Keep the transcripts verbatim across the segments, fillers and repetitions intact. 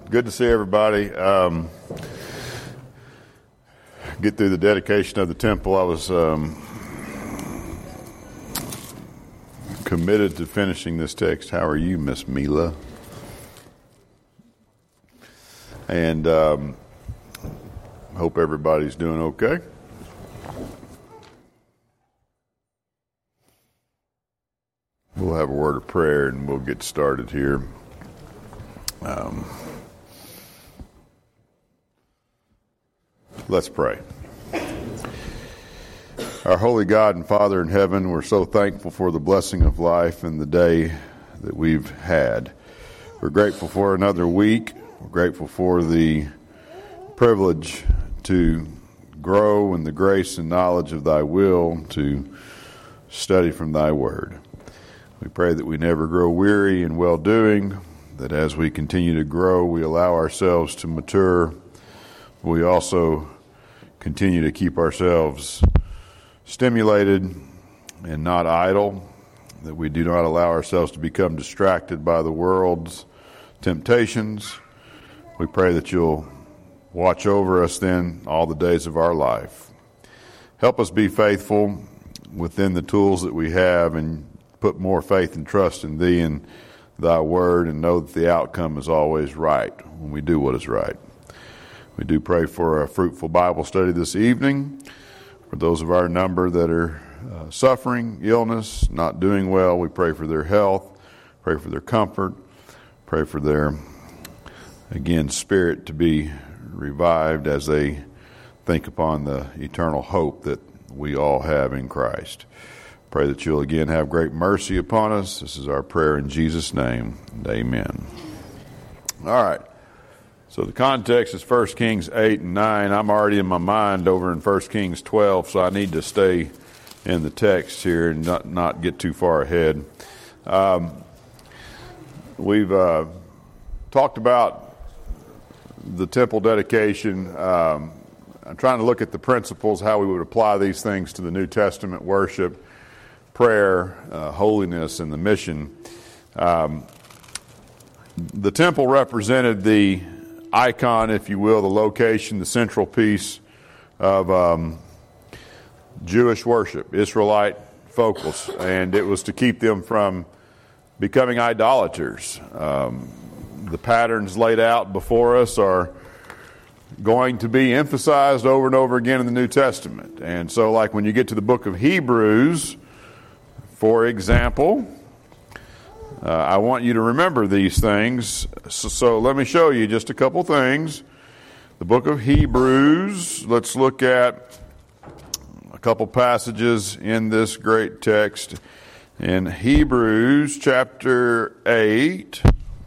Good to see everybody. Um, get through the dedication of the temple. I was um, committed to finishing this text. How are you, Miss Mila? And um, hope everybody's doing okay. We'll have a word of prayer and we'll get started here. Um, let's pray. Our holy God and Father in heaven, we're so thankful for the blessing of life and the day that we've had. We're grateful for another week. We're grateful for the privilege to grow in the grace and knowledge of Thy will, to study from Thy word. We pray that we never grow weary in well-doing, that as we continue to grow, we allow ourselves to mature. We also continue to keep ourselves stimulated and not idle, that we do not allow ourselves to become distracted by the world's temptations. We pray that You'll watch over us then all the days of our life. Help us be faithful within the tools that we have and put more faith and trust in Thee and Thy word, and know that the outcome is always right when we do what is right. We do pray for a fruitful Bible study this evening. For those of our number that are uh, suffering, illness, not doing well, we pray for their health, pray for their comfort, pray for their, again, spirit to be revived as they think upon the eternal hope that we all have in Christ. Pray that You'll again have great mercy upon us. This is our prayer in Jesus' name, and amen. All right. So the context is First Kings eight and nine. I'm already in my mind over in First Kings twelve, so I need to stay in the text here and not, not get too far ahead. Um, we've uh, talked about the temple dedication. Um, I'm trying to look at the principles, how we would apply these things to the New Testament worship, prayer, uh, holiness, and the mission. Um, the temple represented the icon, if you will, the location, the central piece of um, Jewish worship, Israelite focus, and it was to keep them from becoming idolaters. Um, the patterns laid out before us are going to be emphasized over and over again in the New Testament. And so, like when you get to the book of Hebrews, for example, uh, I want you to remember these things. So, so let me show you just a couple things. The book of Hebrews, let's look at a couple passages in this great text. In Hebrews chapter eight,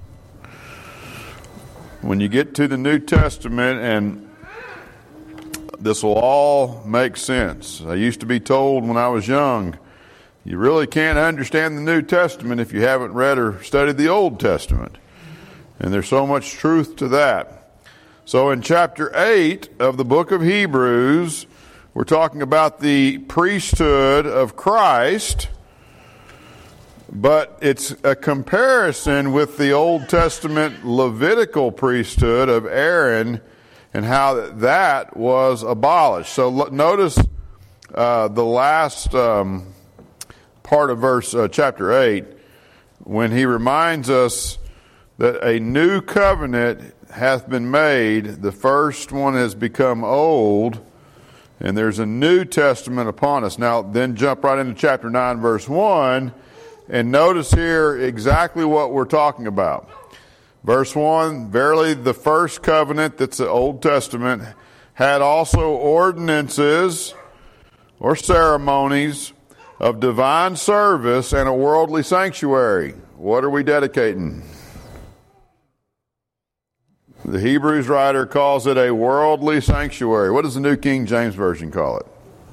when you get to the New Testament, and this will all make sense. I used to be told when I was young, you really can't understand the New Testament if you haven't read or studied the Old Testament. And there's so much truth to that. So in chapter eight of the book of Hebrews, we're talking about the priesthood of Christ, but it's a comparison with the Old Testament Levitical priesthood of Aaron and how that was abolished. So notice uh, the last Um, part of verse uh, chapter eight, when he reminds us that a new covenant hath been made, the first one has become old, and there's a new testament upon us. Now then jump right into chapter nine verse one, and notice here exactly what we're talking about. Verse one, verily the first covenant, that's the Old Testament, had also ordinances or ceremonies of divine service and a worldly sanctuary. What are we dedicating? The Hebrews writer calls it a worldly sanctuary. What does the New King James Version call it?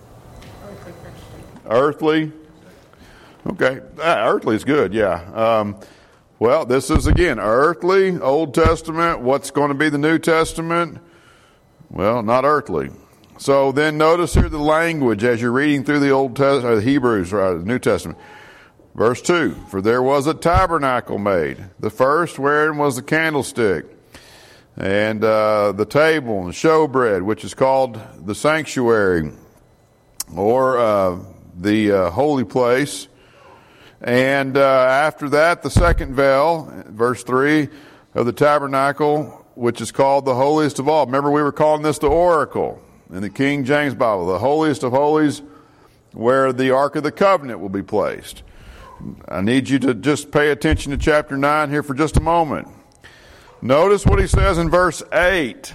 Earthly? Okay, ah, earthly is good, yeah. Um, well, this is, again, earthly, Old Testament. What's going to be the New Testament? Well, not earthly. So then notice here the language as you're reading through the Old Testament, Hebrews, right, the New Testament. Verse two, for there was a tabernacle made, the first wherein was the candlestick. and uh, the table and the showbread, which is called the sanctuary, or uh, the uh, holy place. And uh, after that, the second veil, verse three, of the tabernacle, which is called the holiest of all. Remember, we were calling this the oracle in the King James Bible, the holiest of holies, where the Ark of the Covenant will be placed. I need you to just pay attention to chapter nine here for just a moment. Notice what he says in verse eight.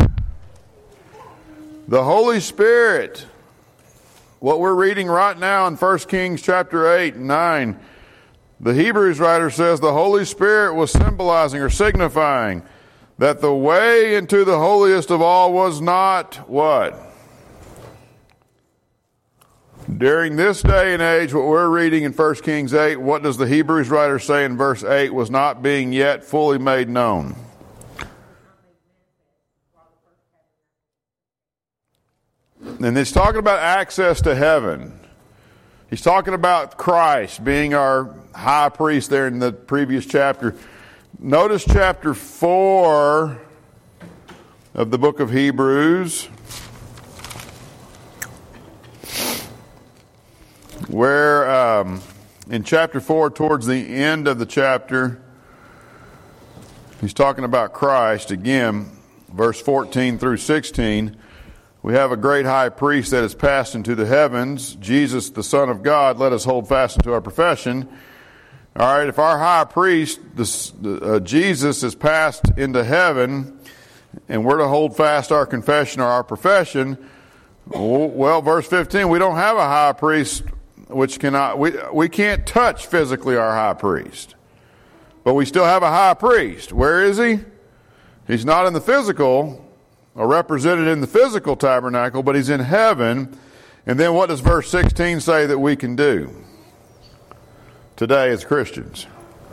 The Holy Spirit, what we're reading right now in First Kings chapter eight and nine, the Hebrews writer says the Holy Spirit was symbolizing or signifying that the way into the holiest of all was not what? During this day and age, what we're reading in First Kings eight, what does the Hebrews writer say in verse eight? Was not being yet fully made known. And he's talking about access to heaven. He's talking about Christ being our high priest there in the previous chapter. Notice chapter four of the book of Hebrews, where um, in chapter four, towards the end of the chapter, he's talking about Christ again, verse fourteen through sixteen. We have a great high priest that has passed into the heavens, Jesus, the Son of God. Let us hold fast into our profession. All right, if our high priest, this, uh, Jesus, has passed into heaven, and we're to hold fast our confession or our profession, well, verse fifteen, we don't have a high priest which cannot, we, we can't touch physically our high priest. But we still have a high priest. Where is he? He's not in the physical, or represented in the physical tabernacle, but he's in heaven. And then what does verse sixteen say that we can do today as Christians?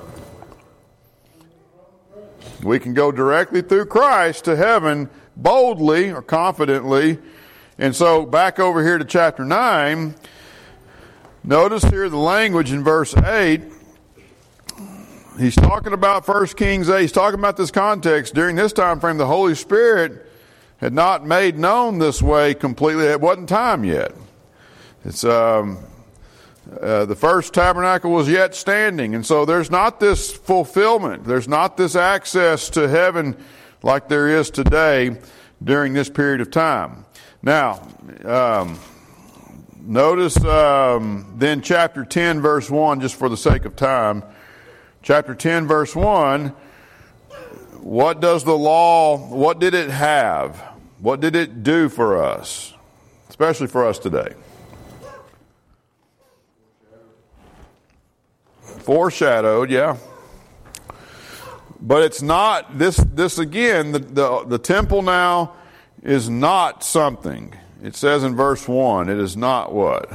We can go directly through Christ to heaven boldly or confidently. And so back over here to chapter nine, notice here the language in verse eight. He's talking about First Kings eight. He's talking about this context. During this time frame, the Holy Spirit had not made known this way completely. It wasn't time yet. It's um, uh, the first tabernacle was yet standing, and so there's not this fulfillment. There's not this access to heaven like there is today during this period of time. Now, um, notice um, then chapter ten, verse one, just for the sake of time. Chapter ten, verse one. What does the law, what did it have? What did it do for us? Especially for us today. Foreshadowed, yeah. But it's not, this, this again, the, the, the temple now is not something. It says in verse one, it is not what?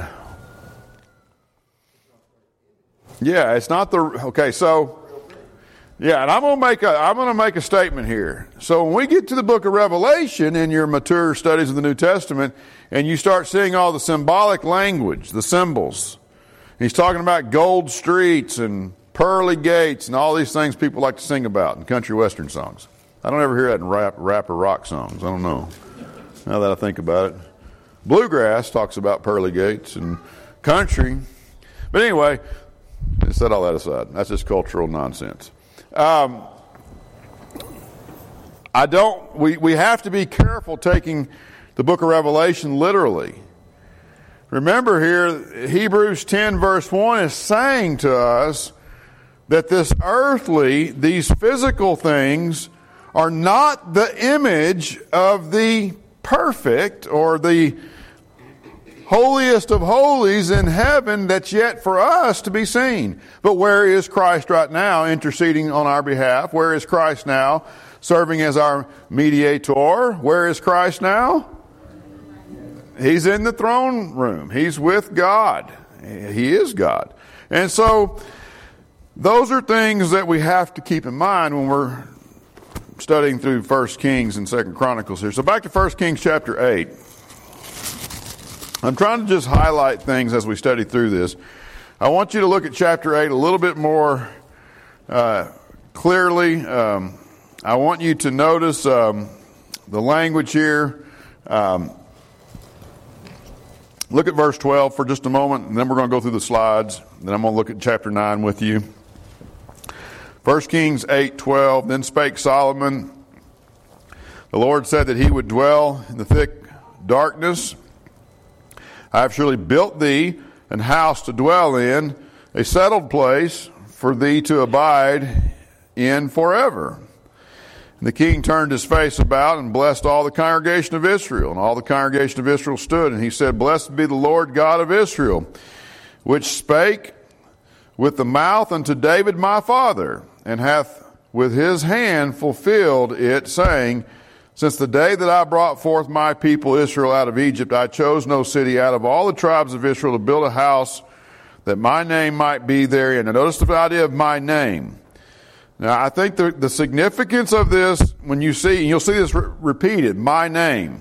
Yeah, it's not the, okay, so, yeah, and I'm going to make a I'm going to make a statement here. So when we get to the book of Revelation in your mature studies of the New Testament, and you start seeing all the symbolic language, the symbols, he's talking about gold streets and pearly gates and all these things people like to sing about in country western songs. I don't ever hear that in rap, rap or rock songs. I don't know. Now that I think about it, bluegrass talks about pearly gates and country. But anyway, set all that aside. That's just cultural nonsense. Um, I don't, we, we have to be careful taking the book of Revelation literally. Remember here, Hebrews ten verse one is saying to us that this earthly, these physical things are not the image of the perfect or the holiest of holies in heaven that's yet for us to be seen. But where is Christ right now interceding on our behalf? Where is Christ now serving as our mediator? Where is Christ now? He's in the throne room. He's with God. He is God. And so those are things that we have to keep in mind when we're studying through First Kings and Second Chronicles here. So back to First Kings chapter eight. I'm trying to just highlight things as we study through this. I want you to look at chapter eight a little bit more uh, clearly. Um, I want you to notice um, the language here. Um, look at verse twelve for just a moment, and then we're going to go through the slides. Then I'm going to look at chapter nine with you. First Kings eight twelve. Then spake Solomon, the Lord said that he would dwell in the thick darkness. I have surely built thee an house to dwell in, a settled place for thee to abide in forever. And the king turned his face about and blessed all the congregation of Israel. And all the congregation of Israel stood, and he said, Blessed be the Lord God of Israel, which spake with the mouth unto David my father, and hath with his hand fulfilled it, saying, Since the day that I brought forth my people Israel out of Egypt, I chose no city out of all the tribes of Israel to build a house that my name might be therein. Now notice the idea of my name. Now I think the, the significance of this, when you see, and you'll see this re- repeated, my name.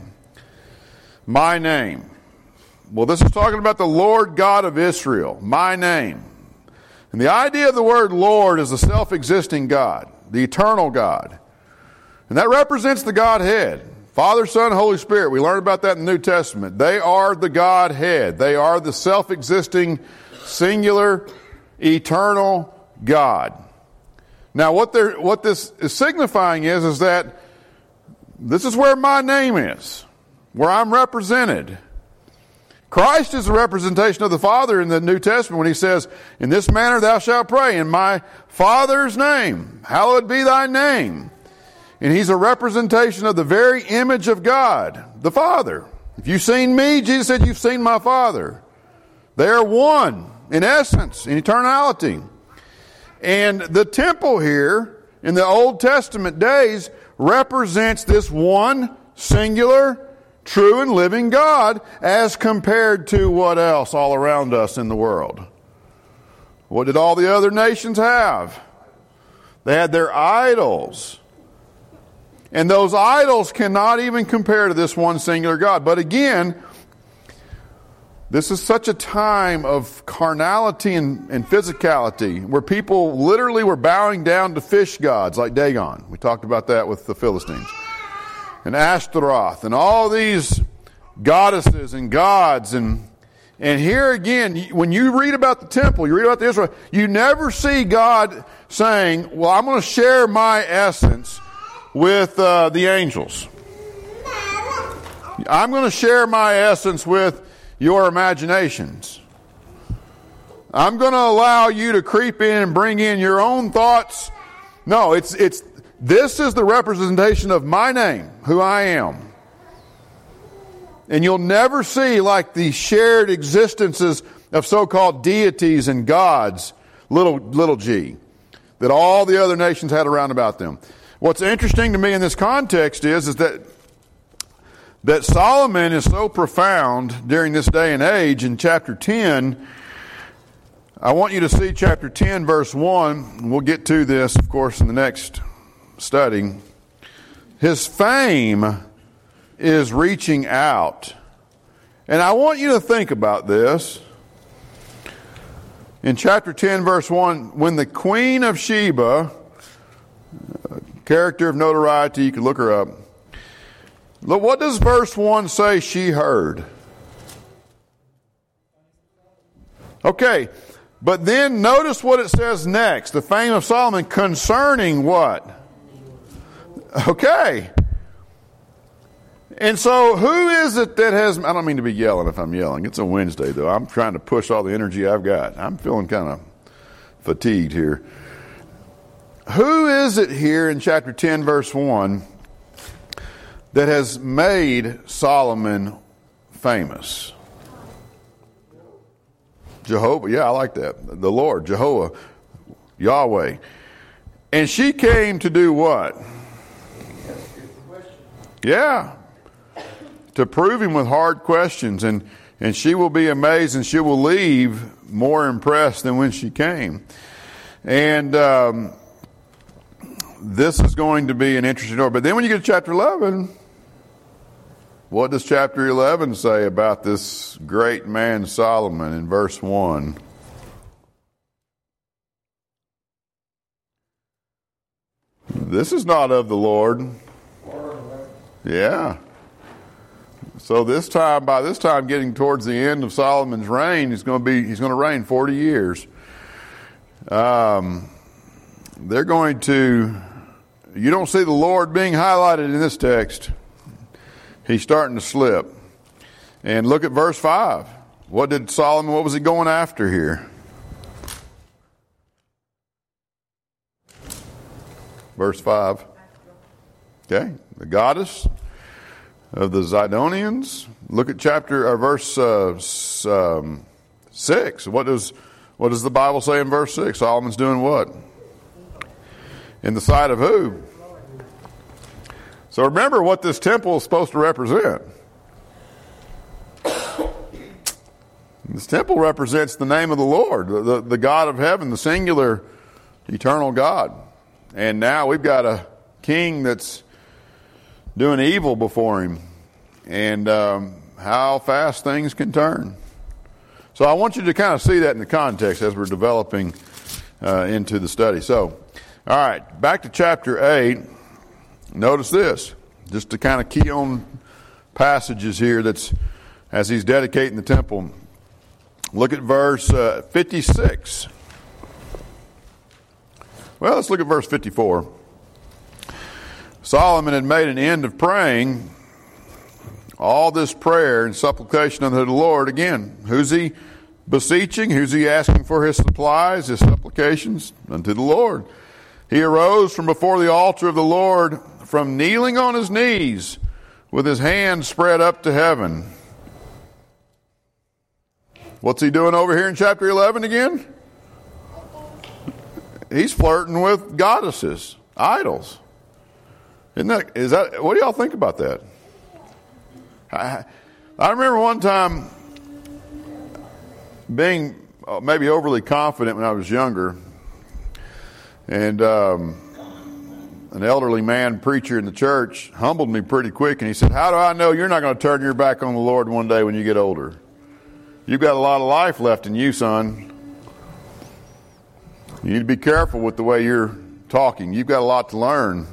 My name. Well, this is talking about the Lord God of Israel. My name. And the idea of the word Lord is the self-existing God, the eternal God. And that represents the Godhead. Father, Son, Holy Spirit. We learn about that in the New Testament. They are the Godhead. They are the self-existing, singular, eternal God. Now, what they're, what this is signifying is, is that this is where my name is, where I'm represented. Christ is the representation of the Father in the New Testament when he says, In this manner thou shalt pray, in my Father's name. Hallowed be thy name. And he's a representation of the very image of God, the Father. If you've seen me, Jesus said, you've seen my Father. They are one, in essence, in eternality. And the temple here, in the Old Testament days, represents this one, singular, true and living God, as compared to what else all around us in the world? What did all the other nations have? They had their idols. And those idols cannot even compare to this one singular God. But again, this is such a time of carnality and, and physicality where people literally were bowing down to fish gods like Dagon. We talked about that with the Philistines. And Ashtaroth and all these goddesses and gods. And, and here again, when you read about the temple, you read about the Israel, you never see God saying, well, I'm going to share my essence with uh, the angels. I'm going to share my essence with your imaginations. I'm going to allow you to creep in and bring in your own thoughts. No, it's it's this is the representation of my name, who I am. And you'll never see like the shared existences of so-called deities and gods, little little g, that all the other nations had around about them. What's interesting to me in this context is, is that that Solomon is so profound during this day and age. In chapter ten, I want you to see chapter ten, verse one. We'll get to this, of course, in the next study. His fame is reaching out. And I want you to think about this. In chapter ten, verse one, when the Queen of Sheba, character of notoriety, you can look her up. Look, what does verse one say she heard? Okay, but then notice what it says next. The fame of Solomon concerning what? Okay. And so who is it that has, I don't mean to be yelling if I'm yelling. It's a Wednesday though. I'm trying to push all the energy I've got. I'm feeling kind of fatigued here. Who is it here in chapter ten, verse one, that has made Solomon famous? Jehovah. Yeah, I like that. The Lord, Jehovah, Yahweh. And she came to do what? Yeah. To prove him with hard questions. And, and she will be amazed and she will leave more impressed than when she came. And um, this is going to be an interesting story. But then when you get to chapter eleven, what does chapter eleven say about this great man Solomon in verse one? This is not of the Lord. Yeah. So this time, by this time, getting towards the end of Solomon's reign, he's going to be he's going to reign forty years. Um, they're going to. You don't see the Lord being highlighted in this text. He's starting to slip. And look at verse five. What did Solomon? What was he going after here? Verse five. Okay, the goddess of the Zidonians. Look at chapter or verse uh, um, six. What does what does the Bible say in verse six? Solomon's doing what? In the sight of who? So remember what this temple is supposed to represent. This temple represents the name of the Lord, the, the, the God of heaven, the singular, eternal God. And now we've got a king that's doing evil before him. And um, how fast things can turn. So I want you to kind of see that in the context as we're developing uh, into the study. So, all right, back to chapter eight. Notice this, just to kind of key on passages here that's as he's dedicating the temple. Look at verse uh, fifty-six. Well, let's look at verse fifty-four. Solomon had made an end of praying. All this prayer and supplication unto the Lord. Again, who's he beseeching? Who's he asking for his supplies, his supplications? Unto the Lord. He arose from before the altar of the Lord, from kneeling on his knees, with his hands spread up to heaven. What's he doing over here in chapter eleven again? He's flirting with goddesses, idols. Isn't that, is that, what do y'all think about that? I, I remember one time being maybe overly confident when I was younger, and um, an elderly man preacher in the church humbled me pretty quick, and he said, "How do I know you're not going to turn your back on the Lord one day when you get older? You've got a lot of life left in you, son. You need to be careful with the way you're talking. You've got a lot to learn."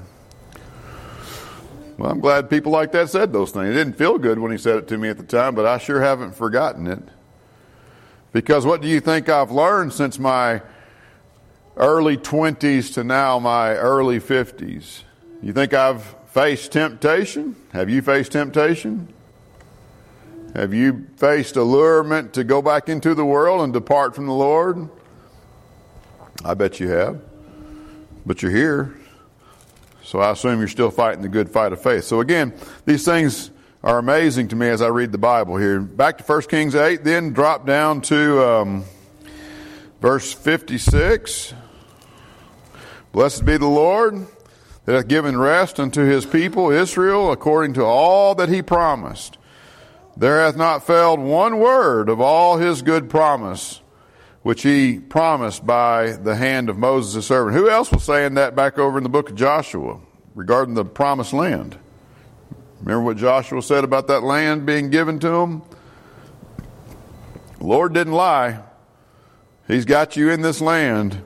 Well, I'm glad people like that said those things. It didn't feel good when he said it to me at the time, but I sure haven't forgotten it. Because what do you think I've learned since my early twenties to now my early fifties? You think I've faced temptation? Have you faced temptation? Have you faced allurement to go back into the world and depart from the Lord? I bet you have. But you're here. So I assume you're still fighting the good fight of faith. So again, these things are amazing to me as I read the Bible here. Back to First Kings eight, then drop down to um, verse fifty-six. Blessed be the Lord that hath given rest unto his people Israel according to all that he promised. There hath not failed one word of all his good promise, which he promised by the hand of Moses his servant. Who else was saying that back over in the book of Joshua regarding the promised land? Remember what Joshua said about that land being given to him? The Lord didn't lie. He's got you in this land.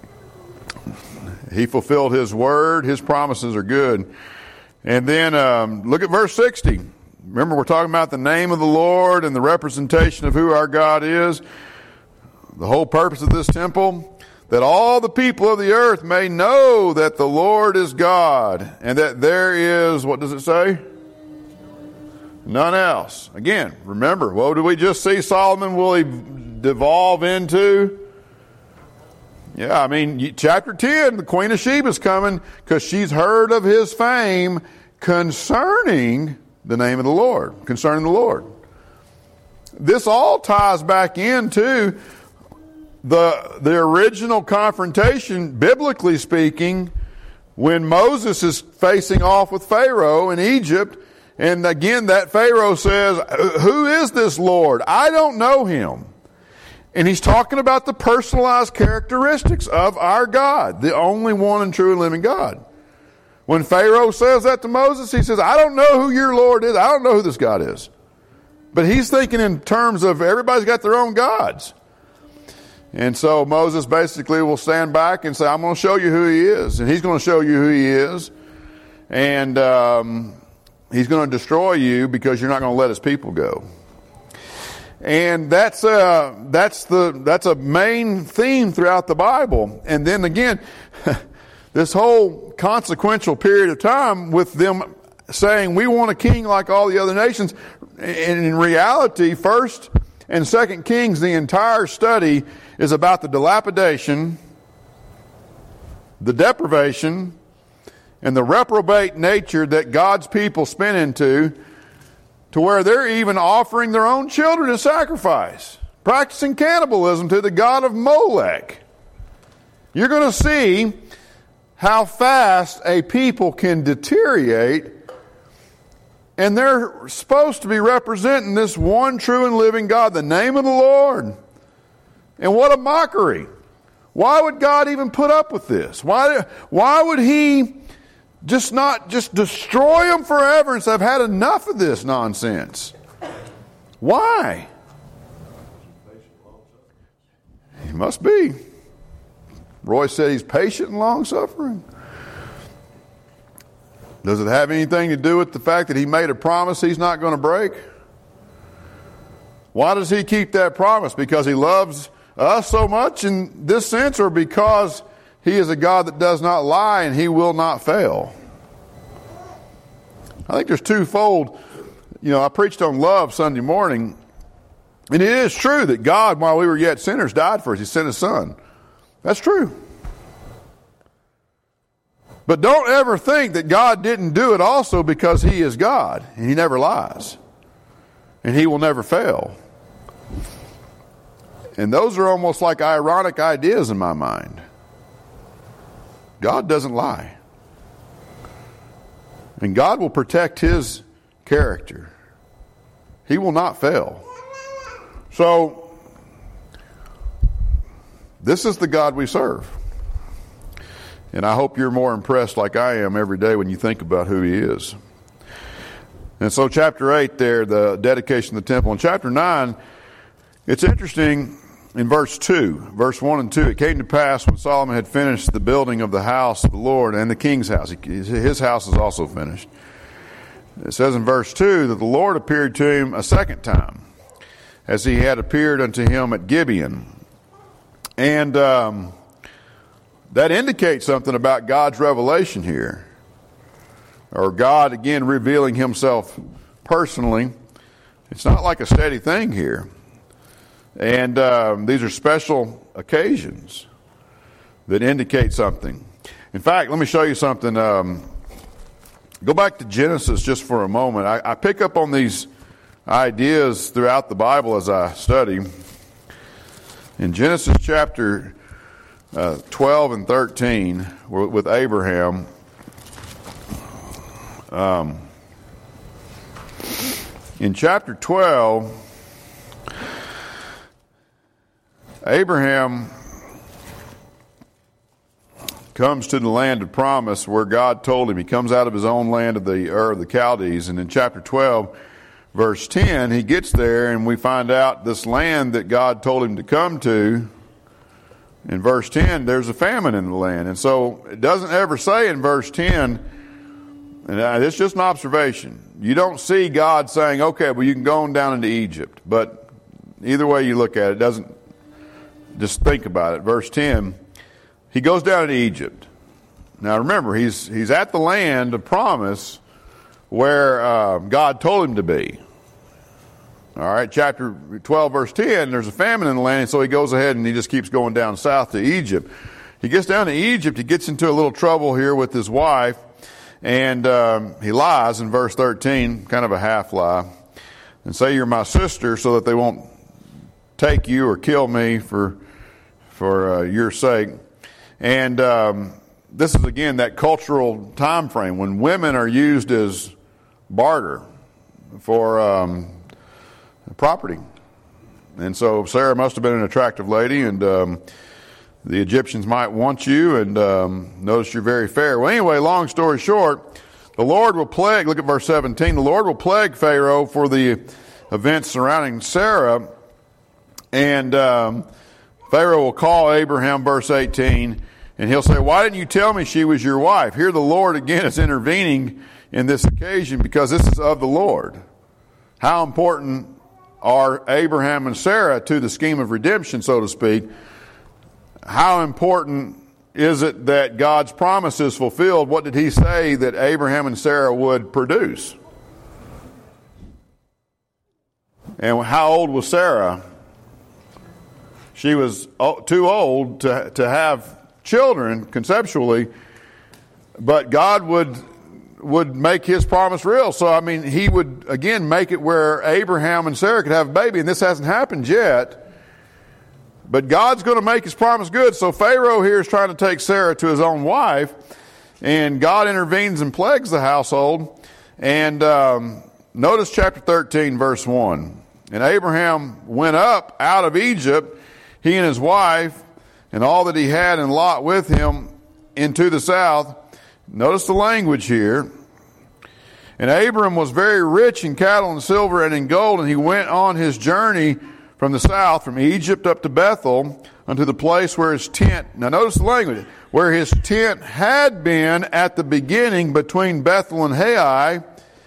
He fulfilled his word. His promises are good. And then um, look at verse sixty. Remember, we're talking about the name of the Lord and the representation of who our God is. The whole purpose of this temple, that all the people of the earth may know that the Lord is God, and that there is, what does it say? None else. Again, remember, what did we just see Solomon will he devolve into? Yeah, I mean, chapter ten, the Queen of Sheba is coming because she's heard of his fame concerning the name of the Lord, concerning the Lord. This all ties back into the the original confrontation, biblically speaking, when Moses is facing off with Pharaoh in Egypt. And again, that Pharaoh says, "Who is this Lord? I don't know him." And he's talking about the personalized characteristics of our God, the only one and true and living God. When Pharaoh says that to Moses, he says, "I don't know who your Lord is. I don't know who this God is." But he's thinking in terms of everybody's got their own gods. And so Moses basically will stand back and say, I'm going to show you who he is. And he's going to show you who he is. And um, he's going to destroy you because you're not going to let his people go. And that's uh, that's the that's a main theme throughout the Bible. And then again, this whole consequential period of time with them saying we want a king like all the other nations. And in reality, First and Second Kings, the entire study is about the dilapidation, the deprivation, and the reprobate nature that God's people spin into, to where they're even offering their own children as sacrifice, practicing cannibalism to the god of Molech. You're going to see how fast a people can deteriorate, and they're supposed to be representing this one true and living God, the name of the Lord. And what a mockery. Why would God even put up with this? Why, why would he just not just destroy them forever and say, I've had enough of this nonsense? Why? He must be. Roy said he's patient and long-suffering. Does it have anything to do with the fact that he made a promise he's not going to break? Why does he keep that promise? Because he loves us so much in this sense, or because he is a God that does not lie and he will not fail? I think there's twofold. You know, I preached on love Sunday morning, and it is true that God, while we were yet sinners, died for us. He sent his son. That's true. But don't ever think that God didn't do it also because he is God, and he never lies, and he will never fail. And those are almost like ironic ideas in my mind. God doesn't lie. And God will protect his character. He will not fail. So, this is the God we serve. And I hope you're more impressed like I am every day when you think about who he is. And so chapter eight there, the dedication of the temple. In chapter nine, it's interesting in verse two, verse one and two. It came to pass when Solomon had finished the building of the house of the Lord and the king's house. His house is also finished. It says in verse two that the Lord appeared to him a second time, as he had appeared unto him at Gibeon. And um, that indicates something about God's revelation here. Or God, again, revealing himself personally. It's not like a steady thing here. And um, these are special occasions that indicate something. In fact, let me show you something. Um, go back to Genesis just for a moment. I, I pick up on these ideas throughout the Bible as I study. In Genesis chapter uh, twelve and thirteen, with Abraham, um, in chapter twelve, Abraham comes to the land of promise where God told him. He comes out of his own land of the Ur of the Chaldees, and in chapter twelve, verse ten, he gets there, and we find out this land that God told him to come to. In verse ten, there's a famine in the land. And so it doesn't ever say in verse ten, and it's just an observation, you don't see God saying, okay, well, you can go on down into Egypt. But either way you look at it, it doesn't, just think about it. Verse ten, he goes down into Egypt. Now remember, he's he's at the land of promise where uh, God told him to be. All right, chapter twelve, verse ten, there's a famine in the land, and so he goes ahead and he just keeps going down south to Egypt. He gets down to Egypt, he gets into a little trouble here with his wife, and um, he lies in verse thirteen, kind of a half lie, and say you're my sister so that they won't take you or kill me for for uh, your sake. And um, this is again that cultural time frame when women are used as barter for um, property. And so Sarah must have been an attractive lady, and um, the Egyptians might want you, and um, notice you're very fair. Well, anyway, long story short, the Lord will plague, look at verse seventeen, the Lord will plague Pharaoh for the events surrounding Sarah, and um, Pharaoh will call Abraham, verse eighteen, and he'll say, why didn't you tell me she was your wife? Here the Lord again is intervening in this occasion because this is of the Lord. How important are Abraham and Sarah to the scheme of redemption, so to speak? How important is it that God's promise is fulfilled? What did he say that Abraham and Sarah would produce? And how old was Sarah? She was too old to, to have children conceptually, but God would would make his promise real. So, I mean, he would, again, make it where Abraham and Sarah could have a baby, and this hasn't happened yet. But God's going to make his promise good. So Pharaoh here is trying to take Sarah to his own wife, and God intervenes and plagues the household. And um, notice chapter thirteen, verse one. And Abraham went up out of Egypt, he and his wife, and all that he had, and Lot with him, into the south. Notice the language here. And Abram was very rich in cattle and silver and in gold, and he went on his journey from the south, from Egypt up to Bethel, unto the place where his tent, now notice the language, where his tent had been at the beginning between Bethel and Hai,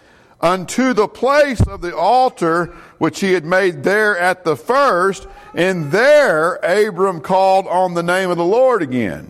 unto the place of the altar which he had made there at the first, and there Abram called on the name of the Lord again.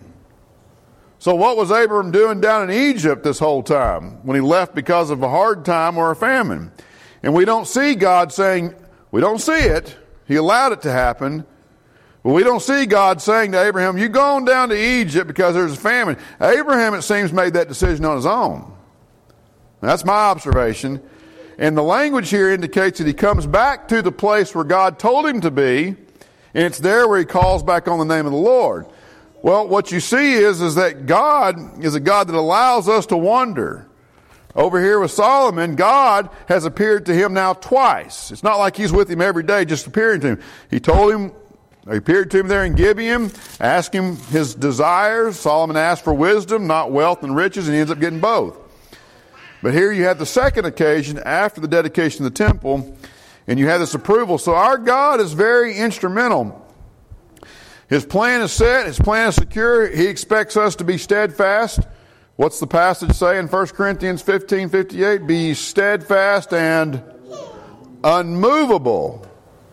So what was Abram doing down in Egypt this whole time when he left because of a hard time or a famine? And we don't see God saying, we don't see it. He allowed it to happen. But we don't see God saying to Abraham, you go on down to Egypt because there's a famine. Abraham, it seems, made that decision on his own. That's my observation. And the language here indicates that he comes back to the place where God told him to be, and it's there where he calls back on the name of the Lord. Well, what you see is, is that God is a God that allows us to wander. Over here with Solomon, God has appeared to him now twice. It's not like he's with him every day just appearing to him. He told him, he appeared to him there in Gibeon, asked him his desires. Solomon asked for wisdom, not wealth and riches, and he ends up getting both. But here you have the second occasion after the dedication of the temple, and you have this approval. So our God is very instrumental. His plan is set. His plan is secure. He expects us to be steadfast. What's the passage say in First Corinthians fifteen fifty-eight? Be steadfast and unmovable,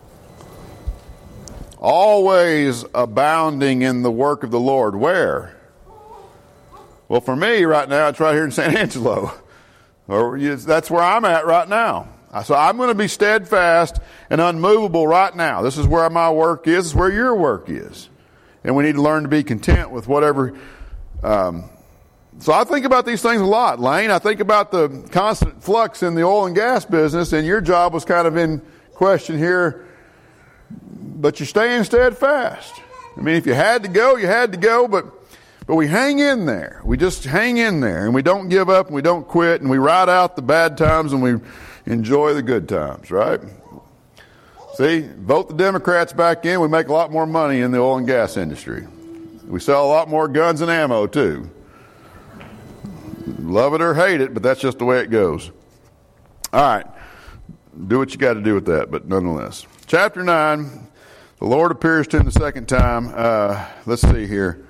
always abounding in the work of the Lord. Where? Well, for me right now, it's right here in San Angelo. Or that's where I'm at right now. So I'm going to be steadfast and unmovable right now. This is where my work is. This is where your work is. And we need to learn to be content with whatever. Um, so I think about these things a lot, Lane. I think about the constant flux in the oil and gas business, and your job was kind of in question here. But you're staying steadfast. I mean, if you had to go, you had to go, but but we hang in there. We just hang in there, and we don't give up, and we don't quit, and we ride out the bad times, and we enjoy the good times, right? See, vote the Democrats back in, we make a lot more money in the oil and gas industry. We sell a lot more guns and ammo, too. Love it or hate it, but that's just the way it goes. All right. Do what you got to do with that, but nonetheless. Chapter nine, the Lord appears to him the second time. Uh, let's see here.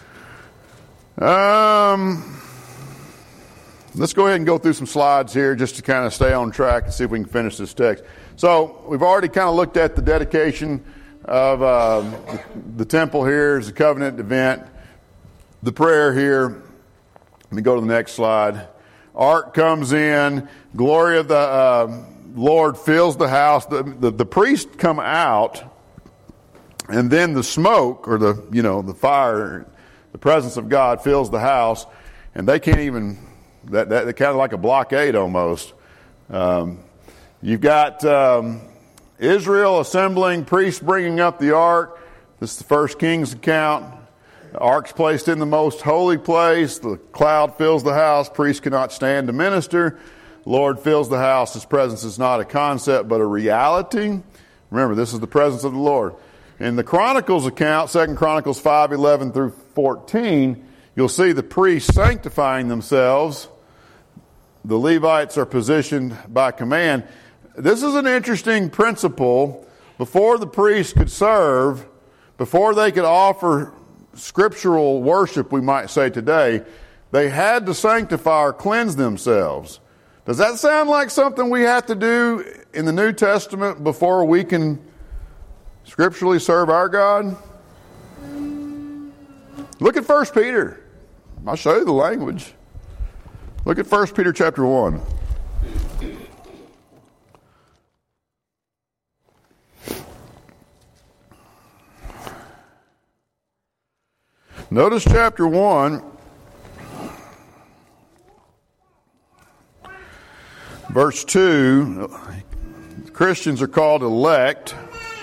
Um, let's go ahead and go through some slides here just to kind of stay on track and see if we can finish this text. So we've already kind of looked at the dedication of uh, the, the temple here as a covenant event. The prayer here. Let me go to the next slide. Ark comes in. Glory of the uh, Lord fills the house. The, the, the priests come out, and then the smoke, or the, you know, the fire, the presence of God fills the house, and they can't even, that, that, they're kind of like a blockade almost. Um, you've got um, Israel assembling, priests bringing up the ark. This is the First Kings account. The ark's placed in the most holy place. The cloud fills the house. Priests cannot stand to minister. The Lord fills the house. His presence is not a concept, but a reality. Remember, this is the presence of the Lord. In the Chronicles account, Second Chronicles five eleven through fourteen, you'll see the priests sanctifying themselves. The Levites are positioned by command. This is an interesting principle. Before the priests could serve, before they could offer scriptural worship, we might say today, they had to sanctify or cleanse themselves. Does that sound like something we have to do in the New Testament before we can scripturally serve our God? Look at First Peter. I'll show you the language. Look at First Peter chapter one. Notice chapter one, verse two. Christians are called elect.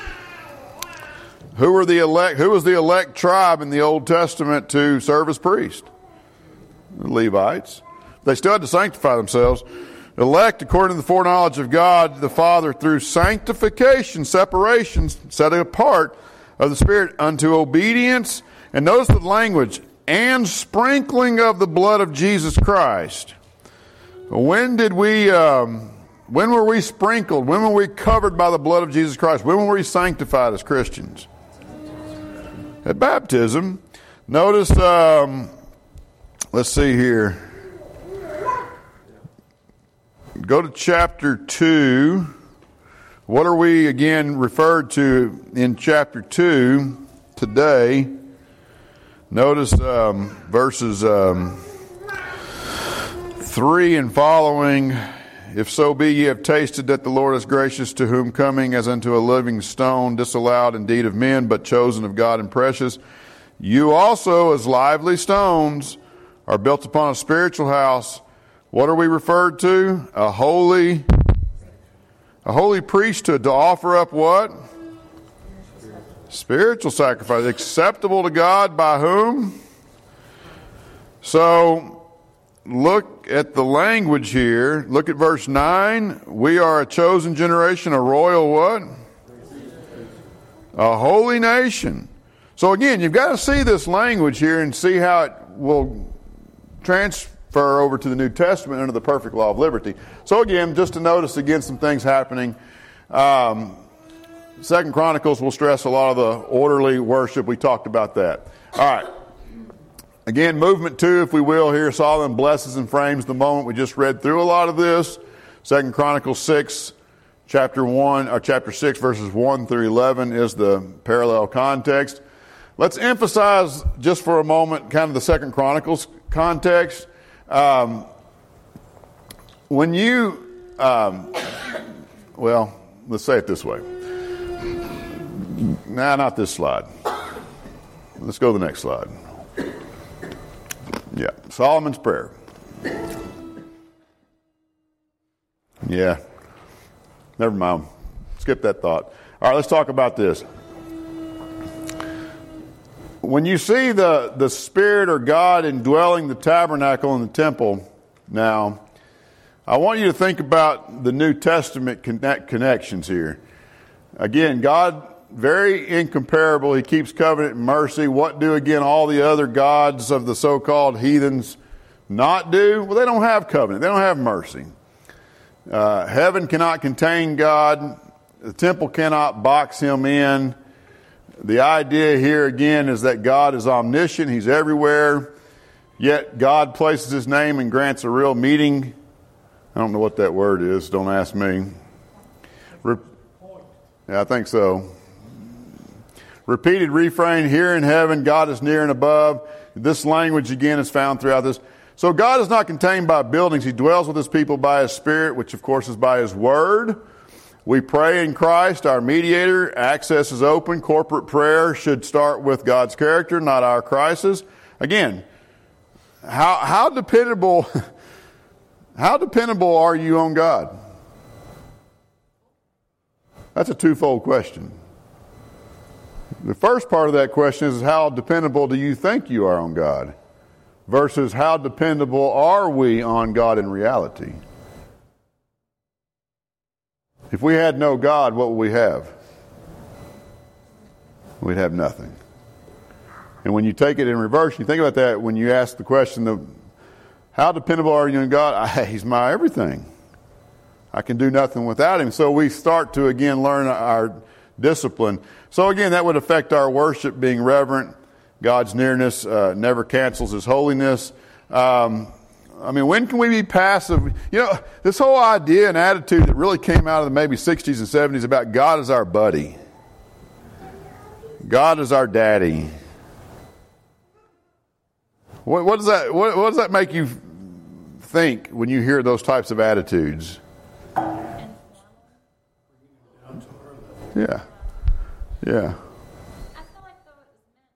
Who were the elect? Who was the elect tribe in the Old Testament to serve as priest? The Levites. They still had to sanctify themselves. Elect according to the foreknowledge of God the Father through sanctification, separation, setting apart of the Spirit unto obedience. And notice the language, and sprinkling of the blood of Jesus Christ. When did we, um, when were we sprinkled? When were we covered by the blood of Jesus Christ? When were we sanctified as Christians? At baptism. Notice, um, let's see here. Go to chapter two. What are we again referred to in chapter two today? Notice um, verses um, three and following. If so be ye have tasted that the Lord is gracious, to whom coming as unto a living stone, disallowed indeed of men, but chosen of God and precious, you also as lively stones are built upon a spiritual house. What are we referred to? A holy, a holy priesthood, to offer up what? Spiritual sacrifice, acceptable to God by whom? So, look at the language here. Look at verse nine. We are a chosen generation, a royal what? A holy nation. So again, you've got to see this language here and see how it will transfer over to the New Testament under the perfect law of liberty. So again, just to notice again some things happening. Um, Second Chronicles will stress a lot of the orderly worship. We talked about that. All right. Again, movement two, if we will, here. Solomon blesses and frames the moment. We just read through a lot of this. Second Chronicles six, chapter one, or chapter six, verses one through eleven is the parallel context. Let's emphasize just for a moment kind of the Second Chronicles context. Um, when you, um, well, let's say it this way. Nah, not this slide. Let's go to the next slide. Yeah, Solomon's prayer. Yeah, never mind. Skip that thought. All right, let's talk about this. When you see the, the Spirit or God indwelling the tabernacle and the temple now, I want you to think about the New Testament connect, connections here. Again, God, very incomparable. He keeps covenant and mercy. What do, again, all the other gods of the so-called heathens not do? Well, they don't have covenant. They don't have mercy. Uh, heaven cannot contain God. The temple cannot box him in. The idea here, again, is that God is omniscient. He's everywhere. Yet God places his name and grants a real meeting. I don't know what that word is. Don't ask me. Re- yeah, I think so. Repeated refrain, here in heaven, God is near and above. This language, again, is found throughout this. So God is not contained by buildings. He dwells with his people by his Spirit, which, of course, is by his word. We pray in Christ, our mediator. Access is open. Corporate prayer should start with God's character, not our crisis. Again, how, how dependable, how dependable are you on God? That's a twofold question. The first part of that question is, how dependable do you think you are on God? Versus, how dependable are we on God in reality? If we had no God, what would we have? We'd have nothing. And when you take it in reverse, you think about that when you ask the question of, how dependable are you on God? I, he's my everything. I can do nothing without him. So we start to, again, learn our discipline. So again, that would affect our worship, being reverent. God's nearness uh, never cancels His holiness. Um, I mean, when can we be passive? You know, this whole idea and attitude that really came out of the maybe sixties and seventies about God is our buddy. God is our daddy. What, what does that what, what does that make you think when you hear those types of attitudes? Yeah. Yeah. I feel like though it was meant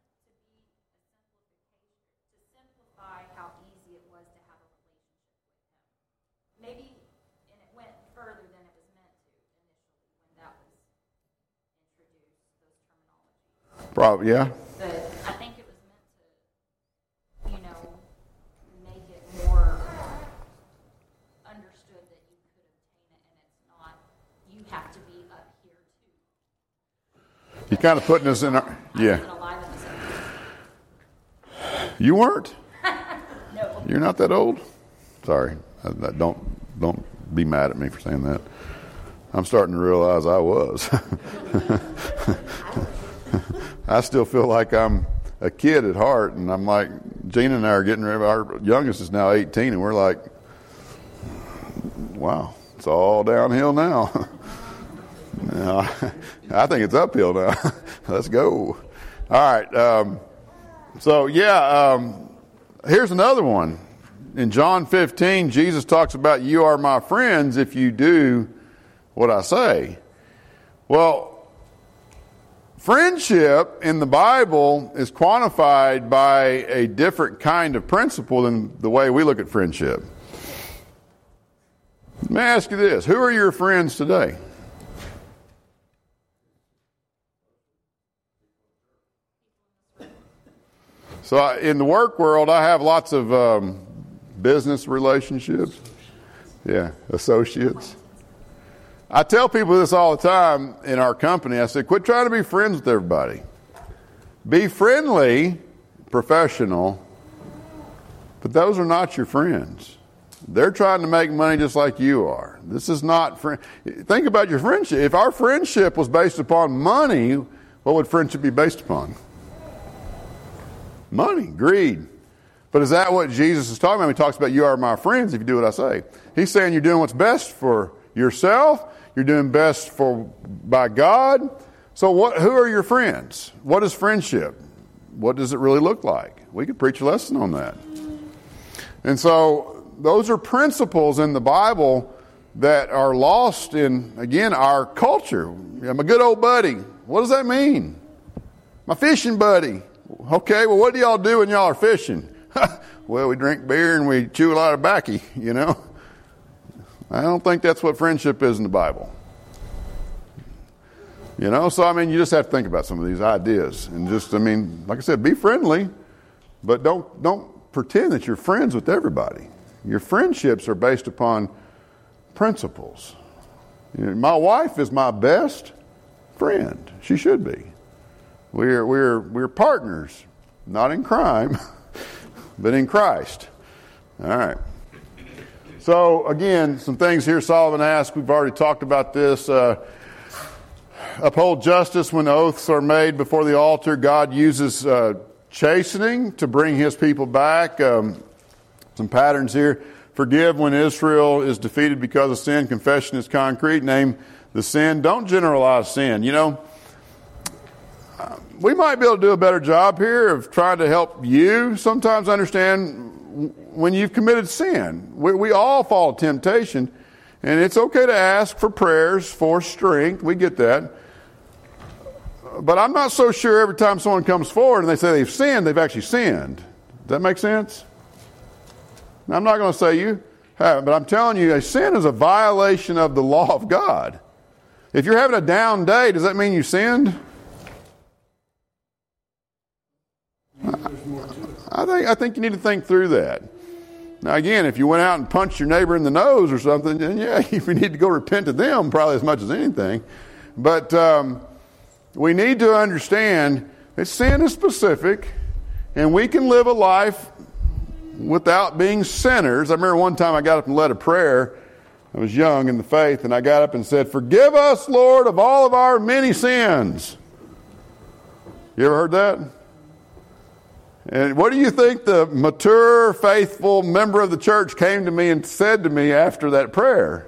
to be a simplification, to simplify how easy it was to have a relationship with Him. Maybe, and it went further than it was meant to initially when that was introduced, those terminologies. Probably, yeah. But I think it was meant to, you know, make it more understood that you could obtain it, and it's not, you have to be up here too. You're kind of putting us in our, yeah. You weren't? No. You're not that old? Sorry. I, I don't don't be mad at me for saying that. I'm starting to realize I was. I still feel like I'm a kid at heart, and I'm like, Gina and I are getting ready. Our youngest is now eighteen, and we're like, wow, it's all downhill now. No, I think it's uphill now. Let's go. All right. Um, so, yeah, um, here's another one. In John fifteen, Jesus talks about, you are my friends if you do what I say. Well, friendship in the Bible is quantified by a different kind of principle than the way we look at friendship. Let me ask you this. Who are your friends today? So I, in the work world, I have lots of um, business relationships. Yeah, associates. I tell people this all the time in our company. I say, quit trying to be friends with everybody. Be friendly, professional, but those are not your friends. They're trying to make money just like you are. This is not friend. Think about your friendship. If our friendship was based upon money, what would friendship be based upon? Money, greed. But is that what Jesus is talking about? He talks about, you are my friends if you do what I say. He's saying you're doing what's best for yourself. You're doing best for by God. So what? Who are your friends? What is friendship? What does it really look like? We could preach a lesson on that. And so those are principles in the Bible that are lost in, again, our culture. I'm a good old buddy. What does that mean? My fishing buddy. Okay, well, what do y'all do when y'all are fishing? Well, we drink beer and we chew a lot of baccy, you know. I don't think that's what friendship is in the Bible. You know, so I mean, you just have to think about some of these ideas. And just, I mean, like I said, be friendly, but don't don't pretend that you're friends with everybody. Your friendships are based upon principles. You know, my wife is my best friend. She should be. We're we're we're partners, not in crime, but in Christ. All right. So again, some things here Solomon asked. We've already talked about this. Uh, uphold justice when oaths are made before the altar. God uses uh, chastening to bring His people back. Um, some patterns here. Forgive when Israel is defeated because of sin. Confession is concrete. Name the sin. Don't generalize sin. You know, we might be able to do a better job here of trying to help you sometimes understand when you've committed sin. We, we all fall to temptation, and it's okay to ask for prayers for strength. We get that. But I'm not so sure every time someone comes forward and they say they've sinned, they've actually sinned. Does that make sense? Now, I'm not going to say you have, but I'm telling you, a sin is a violation of the law of God. If you're having a down day, does that mean you sinned? I think I think you need to think through that. Now, again, if you went out and punched your neighbor in the nose or something, then yeah, if you need to go repent to them, probably as much as anything. But um, we need to understand that sin is specific, and we can live a life without being sinners. I remember one time I got up and led a prayer, I was young in the faith, and I got up and said, "Forgive us, Lord, of all of our many sins." You ever heard that? And what do you think the mature, faithful member of the church came to me and said to me after that prayer?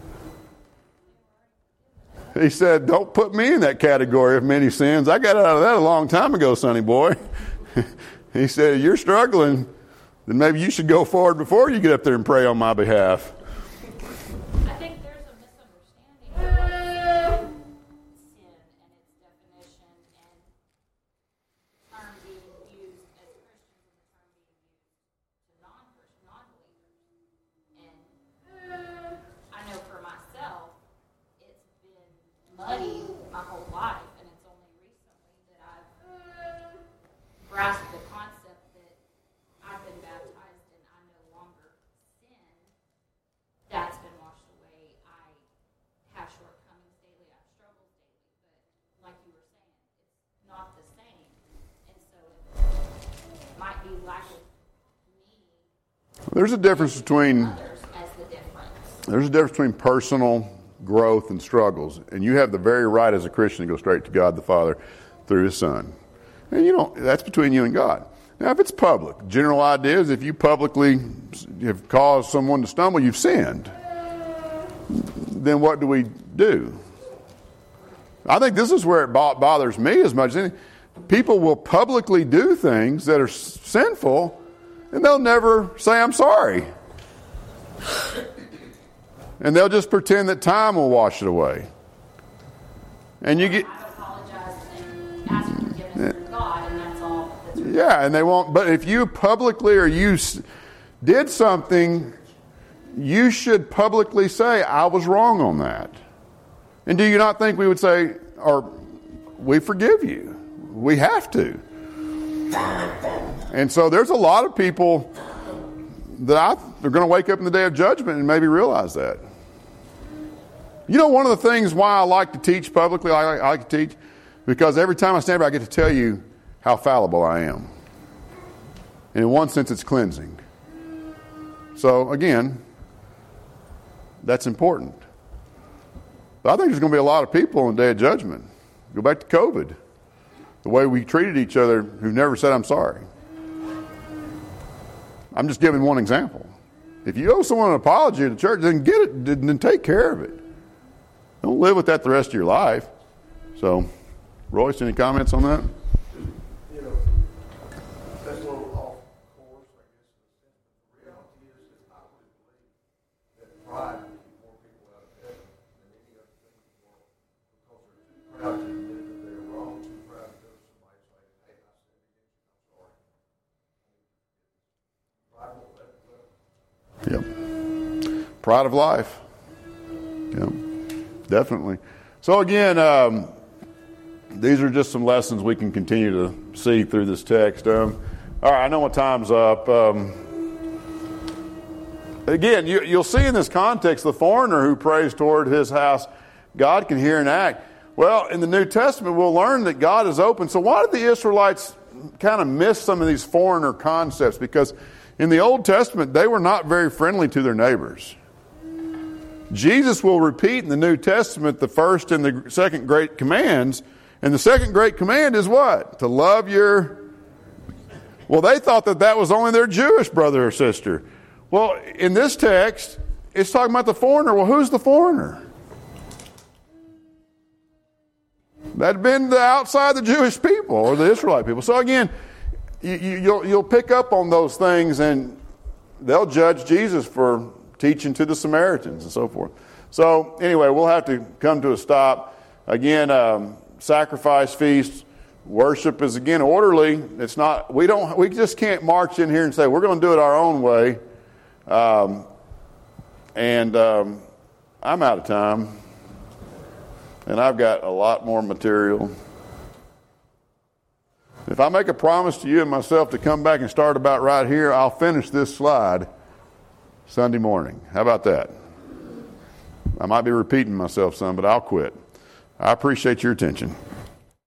He said, "Don't put me in that category of many sins. I got out of that a long time ago, sonny boy." He said, "You're struggling, then maybe you should go forward before you get up there and pray on my behalf." I think there's a misunderstanding of sin and its definition and the term being used as Christians and the term being used to non-Christian, non-believers. And I know for myself, it's been muddy my whole life, and it's only recently that I've grasped the concept that I've been baptized and I no longer sin. That's been washed away. I have shortcomings daily. I have struggles daily. But like you were saying, it's not the same. And so it might be lack of me. There's a difference between Others as the difference. there's a difference between personal growth and struggles, and you have the very right as a Christian to go straight to God the Father through His Son. And you know that's between you and God. Now, if it's public, general idea is if you publicly have caused someone to stumble, you've sinned. Then what do we do? I think this is where it bothers me as much as anything. People will publicly do things that are sinful, and they'll never say, "I'm sorry." And they'll just pretend that time will wash it away. And you get... I apologize and ask forgiveness through God, and that's all. That's really Yeah, and they won't. But if you publicly or you did something, you should publicly say, "I was wrong on that." And do you not think we would say, or we forgive you? We have to. And so there's a lot of people that I, they're going to wake up in the day of judgment and maybe realize that. You know, one of the things why I like to teach publicly, I like, I like to teach, because every time I stand there, I get to tell you how fallible I am. And in one sense, it's cleansing. So, again, that's important. But I think there's going to be a lot of people on the day of judgment. Go back to COVID. The way we treated each other who never said, "I'm sorry." I'm just giving one example. If you owe someone an apology at the church, then get it, then take care of it. Don't live with that the rest of your life. So, Royce, any comments on that? You know, that's a little off course, I guess. The reality is that I would believe that pride would keep more people out of heaven than any other thing in the world. Because they're too proud to admit that they're wrong, too proud to go to somebody and say, "Hey, I sinned against you, I'm sorry." Pride won't let it go. Yep. Pride of life. Yep. Definitely. So again, um, these are just some lessons we can continue to see through this text. Um, all right, I know my time's up. Um, again, you, you'll see in this context the foreigner who prays toward his house, God can hear and act. Well, in the New Testament, we'll learn that God is open. So why did the Israelites kind of miss some of these foreigner concepts? Because in the Old Testament, they were not very friendly to their neighbors. Jesus will repeat in the New Testament the first and the second great commands. And the second great command is what? To love your... Well, they thought that that was only their Jewish brother or sister. Well, in this text, it's talking about the foreigner. Well, who's the foreigner? That had been the outside the Jewish people or the Israelite people. So again, you, you, you'll, you'll pick up on those things, and they'll judge Jesus for teaching to the Samaritans and so forth. So anyway, we'll have to come to a stop. Again, um, sacrifice feast, worship is again orderly. It's not. We don't. We just can't march in here and say we're going to do it our own way. Um, and um, I'm out of time, and I've got a lot more material. If I make a promise to you and myself to come back and start about right here, I'll finish this slide Sunday morning. How about that? I might be repeating myself some, but I'll quit. I appreciate your attention.